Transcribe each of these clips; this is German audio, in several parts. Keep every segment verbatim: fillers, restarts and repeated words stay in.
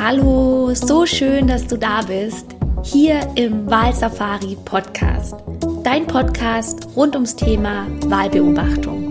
Hallo, so schön, dass du da bist, hier im Wahlsafari Podcast, dein Podcast rund ums Thema Wahlbeobachtung.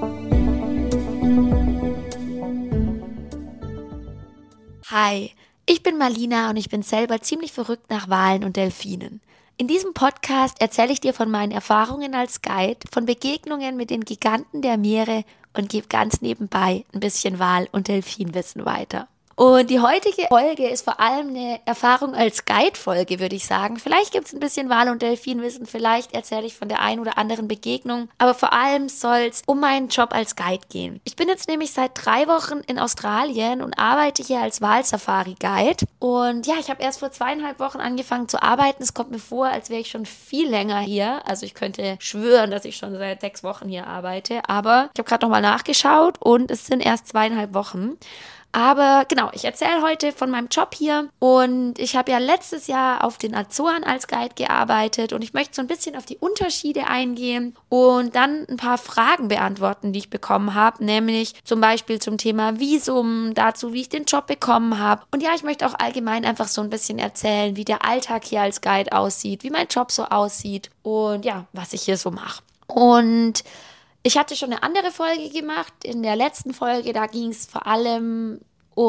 Hi, ich bin Marlina und ich bin selber ziemlich verrückt nach Walen und Delfinen. In diesem Podcast erzähle ich dir von meinen Erfahrungen als Guide, von Begegnungen mit den Giganten der Meere und gebe ganz nebenbei ein bisschen Wal- und Delfinwissen weiter. Und die heutige Folge ist vor allem eine Erfahrung als Guide-Folge, würde ich sagen. Vielleicht gibt es ein bisschen Wal- und Delfinwissen, vielleicht erzähle ich von der einen oder anderen Begegnung, aber vor allem soll es um meinen Job als Guide gehen. Ich bin jetzt nämlich seit drei Wochen in Australien und arbeite hier als Wahlsafari-Guide. Und ja, ich habe erst vor zweieinhalb Wochen angefangen zu arbeiten. Es kommt mir vor, als wäre ich schon viel länger hier. Also ich könnte schwören, dass ich schon seit sechs Wochen hier arbeite. Aber ich habe gerade nochmal nachgeschaut und es sind erst zweieinhalb Wochen. Aber genau, ich erzähle heute von meinem Job hier und ich habe ja letztes Jahr auf den Azoren als Guide gearbeitet und ich möchte so ein bisschen auf die Unterschiede eingehen und dann ein paar Fragen beantworten, die ich bekommen habe, nämlich zum Beispiel zum Thema Visum, dazu, wie ich den Job bekommen habe. Und ja, ich möchte auch allgemein einfach so ein bisschen erzählen, wie der Alltag hier als Guide aussieht, wie mein Job so aussieht und ja, was ich hier so mache. Und ich hatte schon eine andere Folge gemacht. In der letzten Folge, da ging es vor allem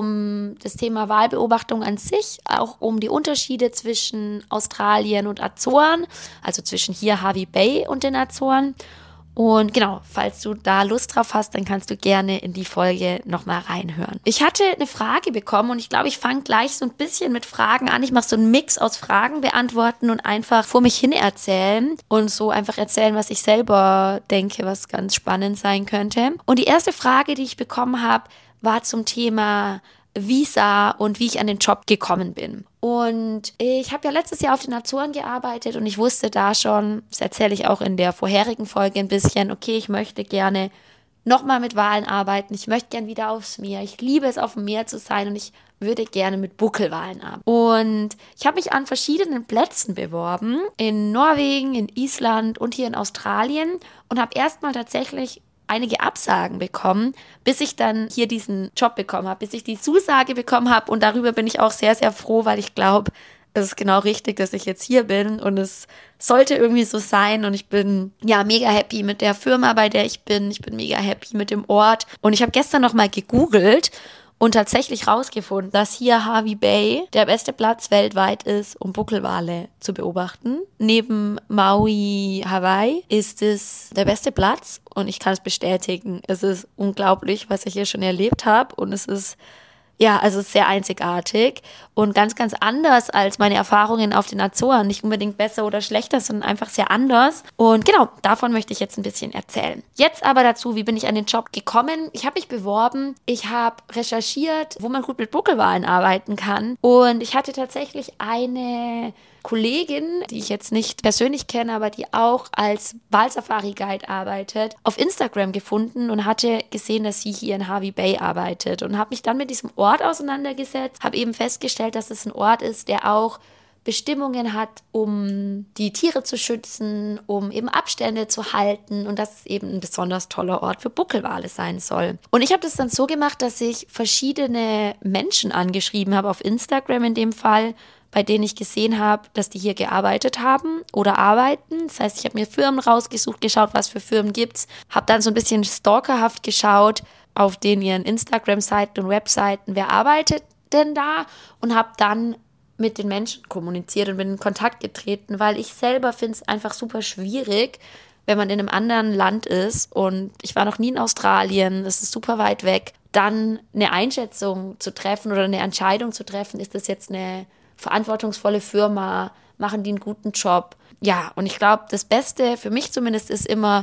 um das Thema Wahlbeobachtung an sich, auch um die Unterschiede zwischen Australien und Azoren, also zwischen hier Hervey Bay und den Azoren. Und genau, falls du da Lust drauf hast, dann kannst du gerne in die Folge nochmal reinhören. Ich hatte eine Frage bekommen und ich glaube, ich fange gleich so ein bisschen mit Fragen an. Ich mache so einen Mix aus Fragen beantworten und einfach vor mich hin erzählen und so einfach erzählen, was ich selber denke, was ganz spannend sein könnte. Und die erste Frage, die ich bekommen habe, war zum Thema Visa und wie ich an den Job gekommen bin. Und ich habe ja letztes Jahr auf den Azoren gearbeitet und ich wusste da schon, das erzähle ich auch in der vorherigen Folge ein bisschen, okay, ich möchte gerne nochmal mit Walen arbeiten, ich möchte gerne wieder aufs Meer, ich liebe es, auf dem Meer zu sein und ich würde gerne mit Buckelwalen arbeiten. Und ich habe mich an verschiedenen Plätzen beworben, in Norwegen, in Island und hier in Australien und habe erstmal tatsächlich einige Absagen bekommen, bis ich dann hier diesen Job bekommen habe, bis ich die Zusage bekommen habe und darüber bin ich auch sehr, sehr froh, weil ich glaube, es ist genau richtig, dass ich jetzt hier bin und es sollte irgendwie so sein und ich bin ja mega happy mit der Firma, bei der ich bin, ich bin mega happy mit dem Ort und ich habe gestern nochmal gegoogelt und tatsächlich rausgefunden, dass hier Hervey Bay der beste Platz weltweit ist, um Buckelwale zu beobachten. Neben Maui, Hawaii ist es der beste Platz und ich kann es bestätigen. Es ist unglaublich, was ich hier schon erlebt habe und es ist ja, also sehr einzigartig und ganz, ganz anders als meine Erfahrungen auf den Azoren. Nicht unbedingt besser oder schlechter, sondern einfach sehr anders. Und genau, davon möchte ich jetzt ein bisschen erzählen. Jetzt aber dazu, wie bin ich an den Job gekommen? Ich habe mich beworben, ich habe recherchiert, wo man gut mit Buckelwalen arbeiten kann. Und ich hatte tatsächlich eine Kollegin, die ich jetzt nicht persönlich kenne, aber die auch als Wahlsafari-Guide arbeitet, auf Instagram gefunden und hatte gesehen, dass sie hier in Hervey Bay arbeitet und habe mich dann mit diesem Ort auseinandergesetzt, habe eben festgestellt, dass es ein Ort ist, der auch Bestimmungen hat, um die Tiere zu schützen, um eben Abstände zu halten und dass es eben ein besonders toller Ort für Buckelwale sein soll. Und ich habe das dann so gemacht, dass ich verschiedene Menschen angeschrieben habe, auf Instagram in dem Fall, bei denen ich gesehen habe, dass die hier gearbeitet haben oder arbeiten. Das heißt, ich habe mir Firmen rausgesucht, geschaut, was für Firmen gibt's, habe dann so ein bisschen stalkerhaft geschaut auf den ihren Instagram-Seiten und Webseiten, wer arbeitet denn da und habe dann mit den Menschen kommuniziert und bin in Kontakt getreten, weil ich selber finde es einfach super schwierig, wenn man in einem anderen Land ist und ich war noch nie in Australien, das ist super weit weg, dann eine Einschätzung zu treffen oder eine Entscheidung zu treffen, ist das jetzt eine verantwortungsvolle Firma, machen die einen guten Job. Ja, und ich glaube, das Beste für mich zumindest ist immer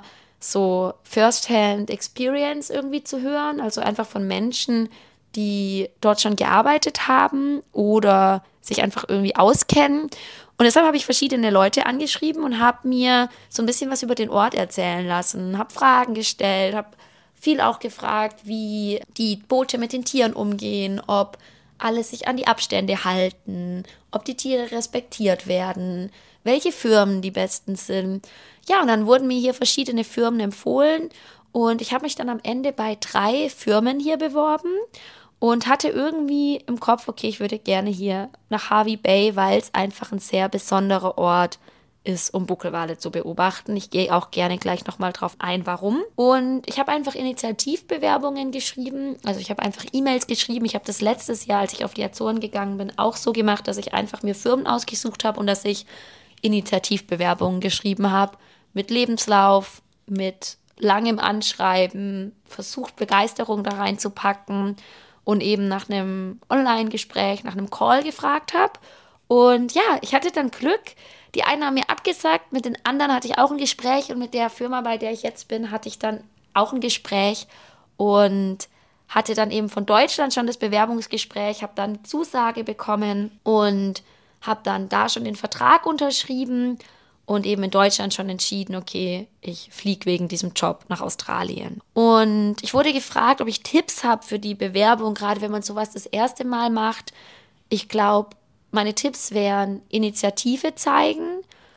so First-Hand-Experience irgendwie zu hören, also einfach von Menschen, die dort schon gearbeitet haben oder sich einfach irgendwie auskennen. Und deshalb habe ich verschiedene Leute angeschrieben und habe mir so ein bisschen was über den Ort erzählen lassen, habe Fragen gestellt, habe viel auch gefragt, wie die Boote mit den Tieren umgehen, ob alle sich an die Abstände halten, ob die Tiere respektiert werden, welche Firmen die besten sind. Ja, und dann wurden mir hier verschiedene Firmen empfohlen und ich habe mich dann am Ende bei drei Firmen hier beworben und hatte irgendwie im Kopf, okay, ich würde gerne hier nach Hervey Bay, weil es einfach ein sehr besonderer Ort ist, um Buckelwale zu beobachten. Ich gehe auch gerne gleich nochmal drauf ein, warum. Und ich habe einfach Initiativbewerbungen geschrieben, also ich habe einfach E-Mails geschrieben. Ich habe das letztes Jahr, als ich auf die Azoren gegangen bin, auch so gemacht, dass ich einfach mir Firmen ausgesucht habe und dass ich Initiativbewerbungen geschrieben habe mit Lebenslauf, mit langem Anschreiben, versucht Begeisterung da reinzupacken und eben nach einem Online-Gespräch, nach einem Call gefragt habe. Und ja, ich hatte dann Glück. Die einen haben mir abgesagt, mit den anderen hatte ich auch ein Gespräch und mit der Firma, bei der ich jetzt bin, hatte ich dann auch ein Gespräch und hatte dann eben von Deutschland schon das Bewerbungsgespräch, habe dann Zusage bekommen und habe dann da schon den Vertrag unterschrieben und eben in Deutschland schon entschieden, okay, ich fliege wegen diesem Job nach Australien. Und ich wurde gefragt, ob ich Tipps habe für die Bewerbung, gerade wenn man sowas das erste Mal macht. Ich glaube, meine Tipps wären Initiative zeigen,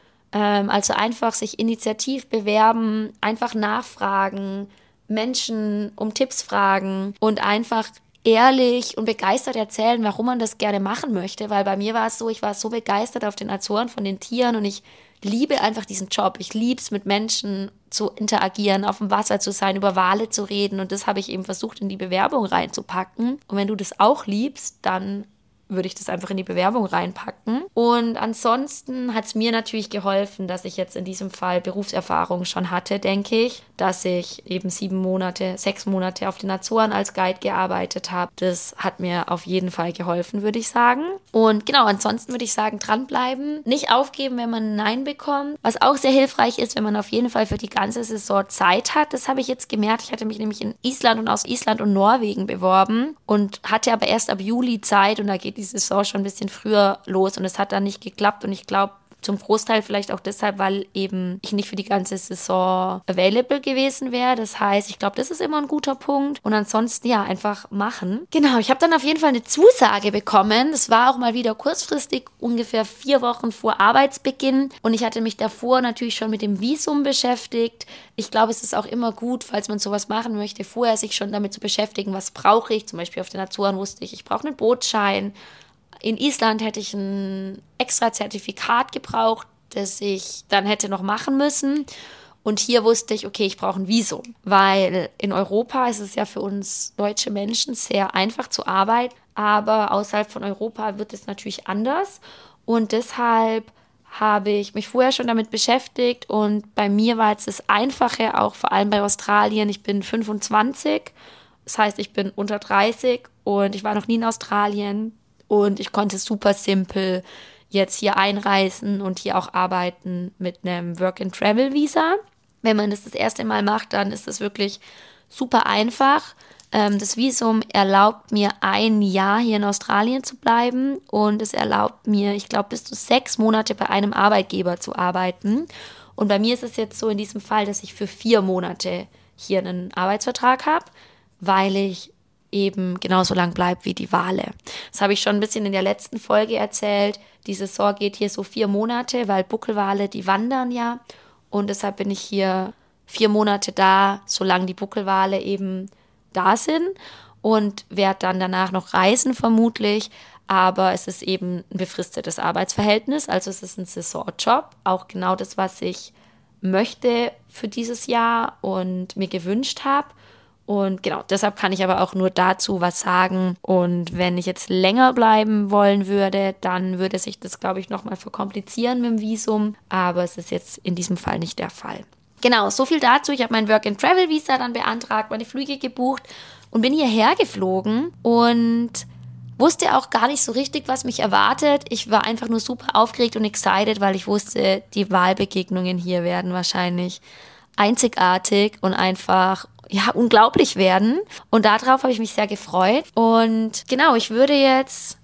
ähm, also einfach sich initiativ bewerben, einfach nachfragen, Menschen um Tipps fragen und einfach ehrlich und begeistert erzählen, warum man das gerne machen möchte, weil bei mir war es so, ich war so begeistert auf den Azoren von den Tieren und ich liebe einfach diesen Job. Ich liebe es, mit Menschen zu interagieren, auf dem Wasser zu sein, über Wale zu reden und das habe ich eben versucht, in die Bewerbung reinzupacken. Und wenn du das auch liebst, dann würde ich das einfach in die Bewerbung reinpacken. Und ansonsten hat es mir natürlich geholfen, dass ich jetzt in diesem Fall Berufserfahrung schon hatte, denke ich, dass ich eben sieben Monate, sechs Monate auf den Azoren als Guide gearbeitet habe. Das hat mir auf jeden Fall geholfen, würde ich sagen. Und genau, ansonsten würde ich sagen, dranbleiben, nicht aufgeben, wenn man ein Nein bekommt. Was auch sehr hilfreich ist, wenn man auf jeden Fall für die ganze Saison Zeit hat. Das habe ich jetzt gemerkt. Ich hatte mich nämlich in Island und aus Island und Norwegen beworben und hatte aber erst ab Juli Zeit und da geht die Saison schon ein bisschen früher los und es hat dann nicht geklappt und ich glaube, zum Großteil vielleicht auch deshalb, weil eben ich nicht für die ganze Saison available gewesen wäre. Das heißt, ich glaube, das ist immer ein guter Punkt. Und ansonsten, ja, einfach machen. Genau, ich habe dann auf jeden Fall eine Zusage bekommen. Das war auch mal wieder kurzfristig, ungefähr vier Wochen vor Arbeitsbeginn. Und ich hatte mich davor natürlich schon mit dem Visum beschäftigt. Ich glaube, es ist auch immer gut, falls man sowas machen möchte, vorher sich schon damit zu beschäftigen, was brauche ich. Zum Beispiel auf den Azoren wusste ich, ich brauche einen Bootsschein. In Island hätte ich ein extra Zertifikat gebraucht, das ich dann hätte noch machen müssen. Und hier wusste ich, okay, ich brauche ein Visum, weil in Europa ist es ja für uns deutsche Menschen sehr einfach zu arbeiten, aber außerhalb von Europa wird es natürlich anders. Und deshalb habe ich mich vorher schon damit beschäftigt und bei mir war jetzt das Einfache, auch vor allem bei Australien, ich bin fünfundzwanzig, das heißt, ich bin unter dreißig und ich war noch nie in Australien. Und ich konnte super simpel jetzt hier einreisen und hier auch arbeiten mit einem Work-and-Travel-Visa. Wenn man das das erste Mal macht, dann ist das wirklich super einfach. Ähm, das Visum erlaubt mir ein Jahr hier in Australien zu bleiben und es erlaubt mir, ich glaube, bis zu sechs Monate bei einem Arbeitgeber zu arbeiten. Und bei mir ist es jetzt so in diesem Fall, dass ich für vier Monate hier einen Arbeitsvertrag habe, weil ich eben genauso lang bleibt wie die Wale. Das habe ich schon ein bisschen in der letzten Folge erzählt. Die Saison geht hier so vier Monate, weil Buckelwale, die wandern ja. Und deshalb bin ich hier vier Monate da, solange die Buckelwale eben da sind. Und werde dann danach noch reisen vermutlich. Aber es ist eben ein befristetes Arbeitsverhältnis. Also es ist ein Saisonjob. Auch genau das, was ich möchte für dieses Jahr und mir gewünscht habe. Und genau, deshalb kann ich aber auch nur dazu was sagen. Und wenn ich jetzt länger bleiben wollen würde, dann würde sich das, glaube ich, nochmal verkomplizieren mit dem Visum. Aber es ist jetzt in diesem Fall nicht der Fall. Genau, so viel dazu. Ich habe mein Work-and-Travel-Visa dann beantragt, meine Flüge gebucht und bin hierher geflogen und wusste auch gar nicht so richtig, was mich erwartet. Ich war einfach nur super aufgeregt und excited, weil ich wusste, die Wahlbegegnungen hier werden wahrscheinlich einzigartig und einfach ja, unglaublich werden. Und darauf habe ich mich sehr gefreut. Und genau, ich würde jetzt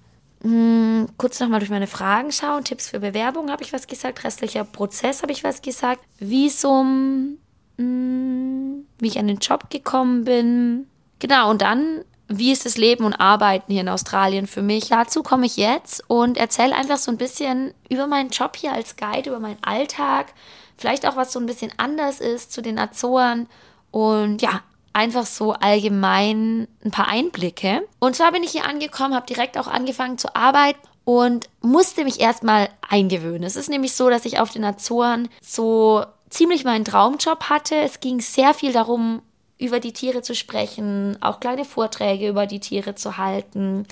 mh, kurz nochmal durch meine Fragen schauen. Tipps für Bewerbung habe ich was gesagt. Restlicher Prozess habe ich was gesagt. Visum, mh, wie ich an den Job gekommen bin. Genau, und dann, wie ist das Leben und Arbeiten hier in Australien für mich? Dazu komme ich jetzt und erzähle einfach so ein bisschen über meinen Job hier als Guide, über meinen Alltag. Vielleicht auch, was so ein bisschen anders ist zu den Azoren. Und ja, einfach so allgemein ein paar Einblicke. Und zwar bin ich hier angekommen, habe direkt auch angefangen zu arbeiten und musste mich erstmal eingewöhnen. Es ist nämlich so, dass ich auf den Azoren so ziemlich meinen Traumjob hatte. Es ging sehr viel darum, über die Tiere zu sprechen, auch kleine Vorträge über die Tiere zu halten.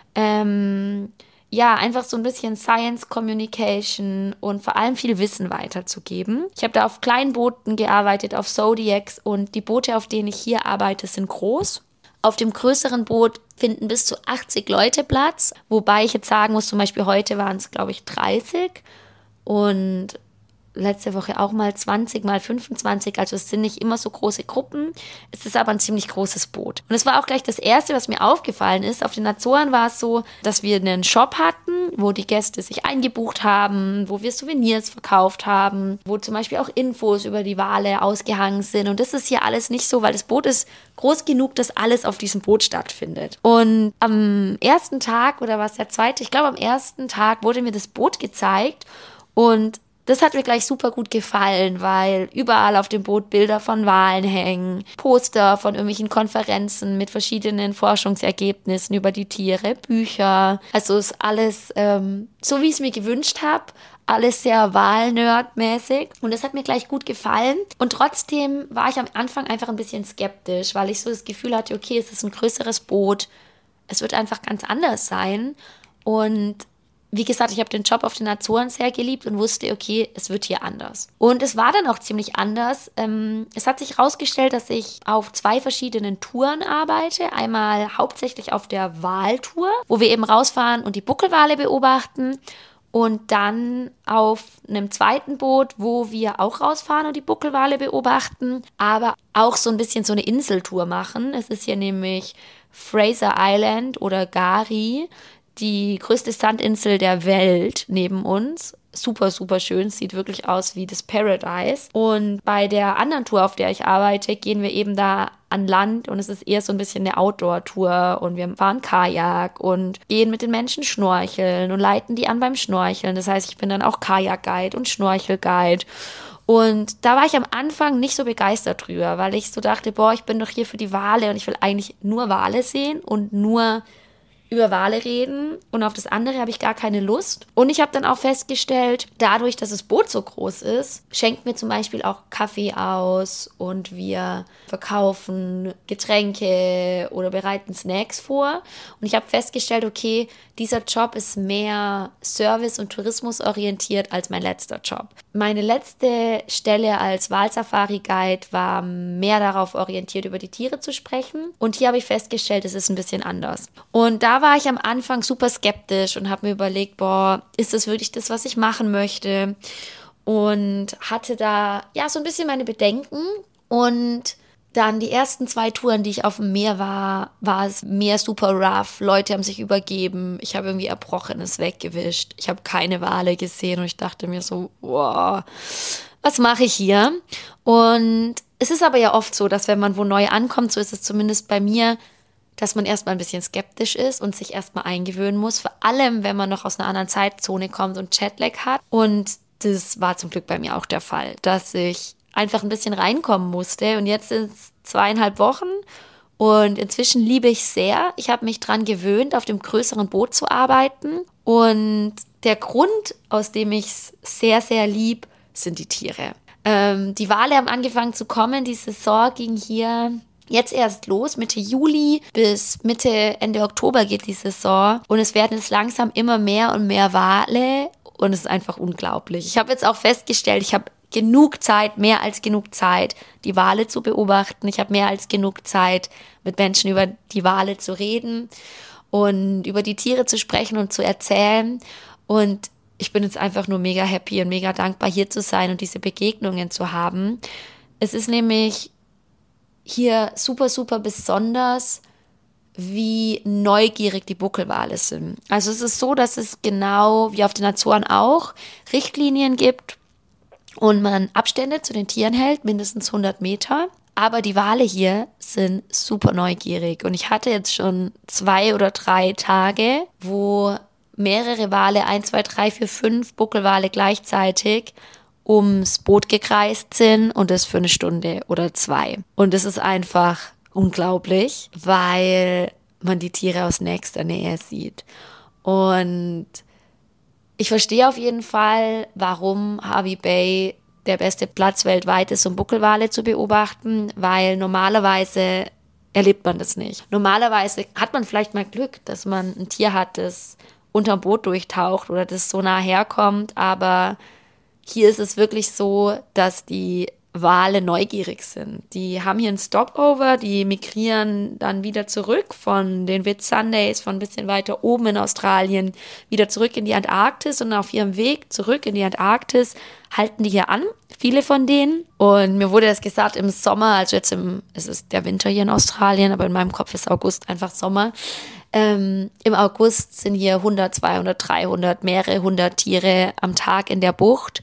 Ähm, ja, einfach so ein bisschen Science Communication und vor allem viel Wissen weiterzugeben. Ich habe da auf kleinen Booten gearbeitet, auf Zodiacs, und die Boote, auf denen ich hier arbeite, sind groß. Auf dem größeren Boot finden bis zu achtzig Leute Platz, wobei ich jetzt sagen muss, zum Beispiel heute waren es, glaube ich, dreißig und letzte Woche auch mal zwanzig, mal fünfundzwanzig, also es sind nicht immer so große Gruppen, es ist aber ein ziemlich großes Boot. Und es war auch gleich das Erste, was mir aufgefallen ist. Auf den Azoren war es so, dass wir einen Shop hatten, wo die Gäste sich eingebucht haben, wo wir Souvenirs verkauft haben, wo zum Beispiel auch Infos über die Wale ausgehangen sind. Und das ist hier alles nicht so, weil das Boot ist groß genug, dass alles auf diesem Boot stattfindet. Und am ersten Tag, oder war es der zweite, ich glaube am ersten Tag wurde mir das Boot gezeigt, und das hat mir gleich super gut gefallen, weil überall auf dem Boot Bilder von Walen hängen, Poster von irgendwelchen Konferenzen mit verschiedenen Forschungsergebnissen über die Tiere, Bücher. Also ist alles ähm, so, wie ich es mir gewünscht habe. Alles sehr Wal-Nerd-mäßig. Und das hat mir gleich gut gefallen. Und trotzdem war ich am Anfang einfach ein bisschen skeptisch, weil ich so das Gefühl hatte, okay, es ist ein größeres Boot. Es wird einfach ganz anders sein. Und wie gesagt, ich habe den Job auf den Azoren sehr geliebt und wusste, okay, es wird hier anders. Und es war dann auch ziemlich anders. Ähm, es hat sich herausgestellt, dass ich auf zwei verschiedenen Touren arbeite. Einmal hauptsächlich auf der Waltour, wo wir eben rausfahren und die Buckelwale beobachten. Und dann auf einem zweiten Boot, wo wir auch rausfahren und die Buckelwale beobachten, aber auch so ein bisschen so eine Inseltour machen. Es ist hier nämlich Fraser Island oder Gari, die größte Sandinsel der Welt neben uns. Super, super schön. Sieht wirklich aus wie das Paradise. Und bei der anderen Tour, auf der ich arbeite, gehen wir eben da an Land, und es ist eher so ein bisschen eine Outdoor-Tour, und wir fahren Kajak und gehen mit den Menschen schnorcheln und leiten die an beim Schnorcheln. Das heißt, ich bin dann auch Kajak-Guide und Schnorchel-Guide. Und da war ich am Anfang nicht so begeistert drüber, weil ich so dachte, boah, ich bin doch hier für die Wale und ich will eigentlich nur Wale sehen und nur über Wale reden, und auf das andere habe ich gar keine Lust. Und ich habe dann auch festgestellt, dadurch, dass das Boot so groß ist, schenkt mir zum Beispiel auch Kaffee aus, und wir verkaufen Getränke oder bereiten Snacks vor. Und ich habe festgestellt, okay, dieser Job ist mehr Service- und Tourismusorientiert als mein letzter Job. Meine letzte Stelle als Walsafari-Guide war mehr darauf orientiert, über die Tiere zu sprechen. Und hier habe ich festgestellt, es ist ein bisschen anders. Und da war ich am Anfang super skeptisch und habe mir überlegt, boah, ist das wirklich das, was ich machen möchte? Und hatte da ja so ein bisschen meine Bedenken. Und dann die ersten zwei Touren, die ich auf dem Meer war, war es Meer super rough. Leute haben sich übergeben. Ich habe irgendwie Erbrochenes weggewischt. Ich habe keine Wale gesehen und ich dachte mir so, wow, was mache ich hier? Und es ist aber ja oft so, dass wenn man wo neu ankommt, so ist es zumindest bei mir, dass man erstmal ein bisschen skeptisch ist und sich erstmal eingewöhnen muss. Vor allem, wenn man noch aus einer anderen Zeitzone kommt und Jetlag hat. Und das war zum Glück bei mir auch der Fall, dass ich einfach ein bisschen reinkommen musste. Und jetzt sind es zweieinhalb Wochen und inzwischen liebe ich sehr. Ich habe mich dran gewöhnt, auf dem größeren Boot zu arbeiten. Und der Grund, aus dem ich es sehr, sehr lieb, sind die Tiere. Ähm, die Wale haben angefangen zu kommen. Die Saison ging hier jetzt erst los, Mitte Juli bis Mitte, Ende Oktober geht die Saison. Und es werden jetzt langsam immer mehr und mehr Wale. Und es ist einfach unglaublich. Ich habe jetzt auch festgestellt, ich habe genug Zeit, mehr als genug Zeit, die Wale zu beobachten. Ich habe mehr als genug Zeit, mit Menschen über die Wale zu reden und über die Tiere zu sprechen und zu erzählen. Und ich bin jetzt einfach nur mega happy und mega dankbar, hier zu sein und diese Begegnungen zu haben. Es ist nämlich hier super, super besonders, wie neugierig die Buckelwale sind. Also es ist so, dass es genau wie auf den Azoren auch Richtlinien gibt und man Abstände zu den Tieren hält, mindestens hundert Meter. Aber die Wale hier sind super neugierig. Und ich hatte jetzt schon zwei oder drei Tage, wo mehrere Wale, ein, zwei, drei, vier, fünf Buckelwale gleichzeitig ums Boot gekreist sind und das für eine Stunde oder zwei. Und das ist einfach unglaublich, weil man die Tiere aus nächster Nähe sieht. Und ich verstehe auf jeden Fall, warum Hervey Bay der beste Platz weltweit ist, um Buckelwale zu beobachten, weil normalerweise erlebt man das nicht. Normalerweise hat man vielleicht mal Glück, dass man ein Tier hat, das unterm Boot durchtaucht oder das so nah herkommt, aber hier ist es wirklich so, dass die Wale neugierig sind. Die haben hier einen Stopover, die migrieren dann wieder zurück von den Whitsundays, von ein bisschen weiter oben in Australien, wieder zurück in die Antarktis und auf ihrem Weg zurück in die Antarktis halten die hier an, viele von denen. Und mir wurde das gesagt im Sommer, also jetzt im, es ist der Winter hier in Australien, aber in meinem Kopf ist August einfach Sommer. Ähm, im August sind hier hundert, zweihundert, dreihundert, mehrere hundert Tiere am Tag in der Bucht.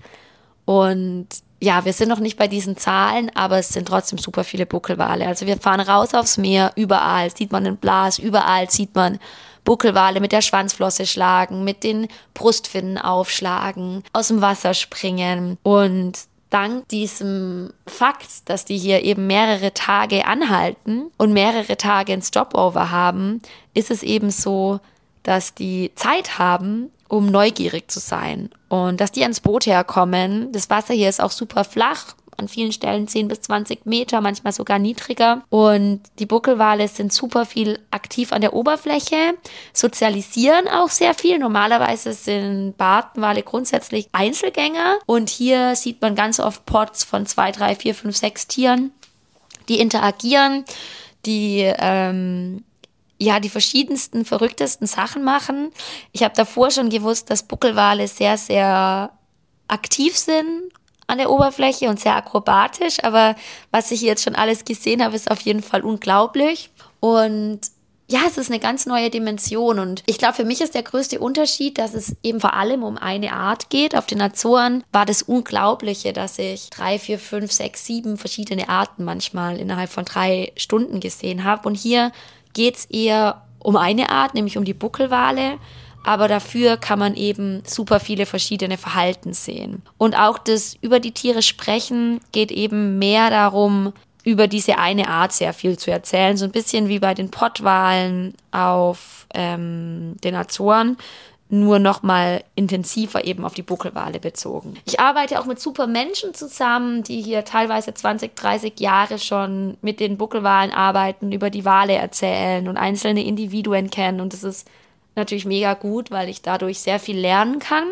Und ja, wir sind noch nicht bei diesen Zahlen, aber es sind trotzdem super viele Buckelwale. Also wir fahren raus aufs Meer, überall sieht man den Blas, überall sieht man Buckelwale mit der Schwanzflosse schlagen, mit den Brustfinnen aufschlagen, aus dem Wasser springen. Und dank diesem Fakt, dass die hier eben mehrere Tage anhalten und mehrere Tage ein Stopover haben, ist es eben so, dass die Zeit haben, um neugierig zu sein und dass die ans Boot herkommen. Das Wasser hier ist auch super flach, an vielen Stellen zehn bis zwanzig Meter, manchmal sogar niedriger. Und die Buckelwale sind super viel aktiv an der Oberfläche, sozialisieren auch sehr viel. Normalerweise sind Bartenwale grundsätzlich Einzelgänger und hier sieht man ganz oft Pods von zwei, drei, vier, fünf, sechs Tieren, die interagieren, die ähm, ja, die verschiedensten, verrücktesten Sachen machen. Ich habe davor schon gewusst, dass Buckelwale sehr, sehr aktiv sind an der Oberfläche und sehr akrobatisch, aber was ich jetzt schon alles gesehen habe, ist auf jeden Fall unglaublich. Und ja, es ist eine ganz neue Dimension und ich glaube, für mich ist der größte Unterschied, dass es eben vor allem um eine Art geht. Auf den Azoren war das Unglaubliche, dass ich drei, vier, fünf, sechs, sieben verschiedene Arten manchmal innerhalb von drei Stunden gesehen habe. Und hier geht es eher um eine Art, nämlich um die Buckelwale, aber dafür kann man eben super viele verschiedene Verhalten sehen. Und auch das über die Tiere sprechen geht eben mehr darum, über diese eine Art sehr viel zu erzählen, so ein bisschen wie bei den Pottwalen auf ähm, den Azoren, nur noch mal intensiver eben auf die Buckelwale bezogen. Ich arbeite auch mit super Menschen zusammen, die hier teilweise zwanzig, dreißig Jahre schon mit den Buckelwalen arbeiten, über die Wale erzählen und einzelne Individuen kennen. Und das ist natürlich mega gut, weil ich dadurch sehr viel lernen kann.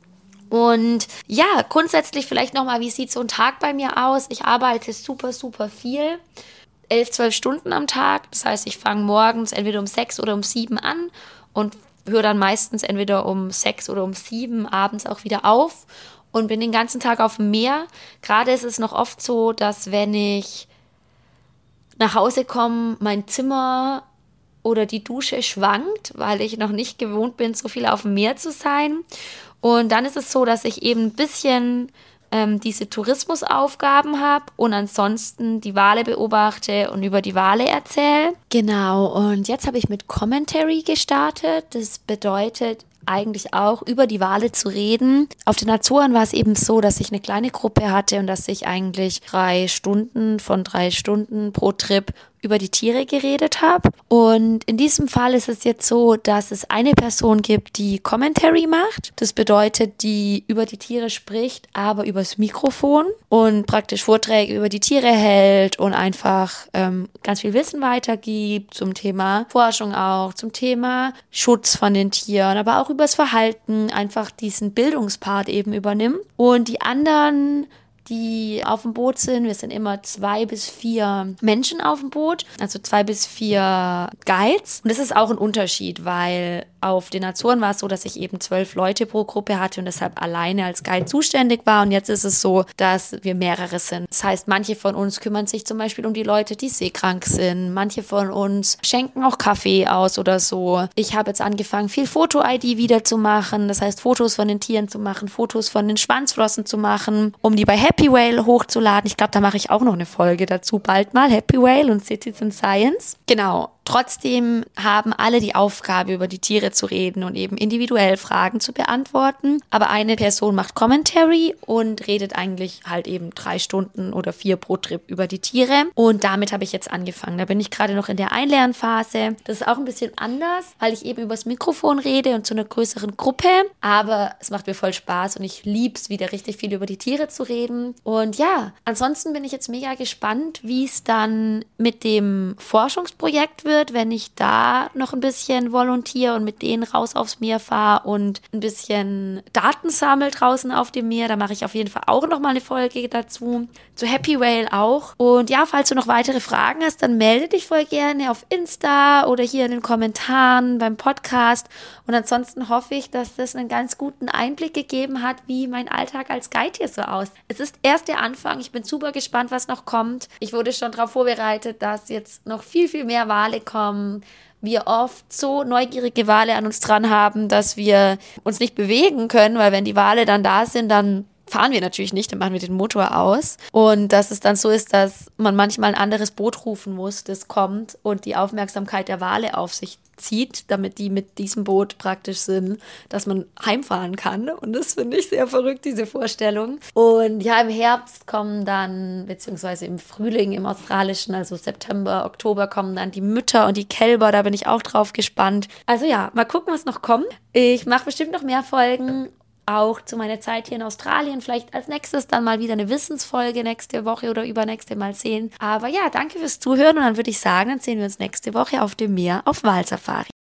Und ja, grundsätzlich vielleicht noch mal, wie sieht so ein Tag bei mir aus? Ich arbeite super, super viel. elf, zwölf Stunden am Tag. Das heißt, ich fange morgens entweder um sechs oder um sieben an und höre dann meistens entweder um sechs oder um sieben abends auch wieder auf und bin den ganzen Tag auf dem Meer. Gerade ist es noch oft so, dass wenn ich nach Hause komme, mein Zimmer oder die Dusche schwankt, weil ich noch nicht gewohnt bin, so viel auf dem Meer zu sein. Und dann ist es so, dass ich eben ein bisschen ähm, diese Tourismusaufgaben habe und ansonsten die Wale beobachte und über die Wale erzähle. Genau, und jetzt habe ich mit Commentary gestartet. Das bedeutet eigentlich auch, über die Wale zu reden. Auf den Azoren war es eben so, dass ich eine kleine Gruppe hatte und dass ich eigentlich drei Stunden von drei Stunden pro Trip über die Tiere geredet habe. Und in diesem Fall ist es jetzt so, dass es eine Person gibt, die Commentary macht. Das bedeutet, die über die Tiere spricht, aber übers Mikrofon und praktisch Vorträge über die Tiere hält und einfach ähm, ganz viel Wissen weitergibt zum Thema Forschung auch, zum Thema Schutz von den Tieren, aber auch übers Verhalten, einfach diesen Bildungspart eben übernimmt. Und die anderen, die auf dem Boot sind. Wir sind immer zwei bis vier Menschen auf dem Boot, also zwei bis vier Guides. Und das ist auch ein Unterschied, weil auf den Azoren war es so, dass ich eben zwölf Leute pro Gruppe hatte und deshalb alleine als Guide zuständig war. Und jetzt ist es so, dass wir mehrere sind. Das heißt, manche von uns kümmern sich zum Beispiel um die Leute, die seekrank sind. Manche von uns schenken auch Kaffee aus oder so. Ich habe jetzt angefangen, viel Foto-I D wieder zu machen. Das heißt, Fotos von den Tieren zu machen, Fotos von den Schwanzflossen zu machen, um die bei Happy Whale hochzuladen. Ich glaube, da mache ich auch noch eine Folge dazu bald mal. Happy Whale und Citizen Science. Genau. Trotzdem haben alle die Aufgabe, über die Tiere zu reden und eben individuell Fragen zu beantworten. Aber eine Person macht Commentary und redet eigentlich halt eben drei Stunden oder vier pro Trip über die Tiere. Und damit habe ich jetzt angefangen. Da bin ich gerade noch in der Einlernphase. Das ist auch ein bisschen anders, weil ich eben übers Mikrofon rede und zu einer größeren Gruppe. Aber es macht mir voll Spaß und ich liebe es, wieder richtig viel über die Tiere zu reden. Und ja, ansonsten bin ich jetzt mega gespannt, wie es dann mit dem Forschungsprojekt wird, wenn ich da noch ein bisschen volontiere und mit denen raus aufs Meer fahre und ein bisschen Daten sammle draußen auf dem Meer. Da mache ich auf jeden Fall auch noch mal eine Folge dazu. Zu Happy Whale auch. Und ja, falls du noch weitere Fragen hast, dann melde dich voll gerne auf Insta oder hier in den Kommentaren beim Podcast. Und ansonsten hoffe ich, dass das einen ganz guten Einblick gegeben hat, wie mein Alltag als Guide hier so aussieht. Es ist erst der Anfang. Ich bin super gespannt, was noch kommt. Ich wurde schon darauf vorbereitet, dass jetzt noch viel, viel mehr Wale kommen. Wir oft so neugierige Wale an uns dran haben, dass wir uns nicht bewegen können, weil wenn die Wale dann da sind, dann fahren wir natürlich nicht, dann machen wir den Motor aus. Und dass es dann so ist, dass man manchmal ein anderes Boot rufen muss, das kommt und die Aufmerksamkeit der Wale auf sich zieht, damit die mit diesem Boot praktisch sind, dass man heimfahren kann. Und das finde ich sehr verrückt, diese Vorstellung. Und ja, im Herbst kommen dann, beziehungsweise im Frühling, im australischen, also September, Oktober, kommen dann die Mütter und die Kälber. Da bin ich auch drauf gespannt. Also ja, mal gucken, was noch kommt. Ich mache bestimmt noch mehr Folgen. Auch zu meiner Zeit hier in Australien. Vielleicht als nächstes dann mal wieder eine Wissensfolge nächste Woche oder übernächste Mal sehen. Aber ja, danke fürs Zuhören und dann würde ich sagen, dann sehen wir uns nächste Woche auf dem Meer auf Walsafari.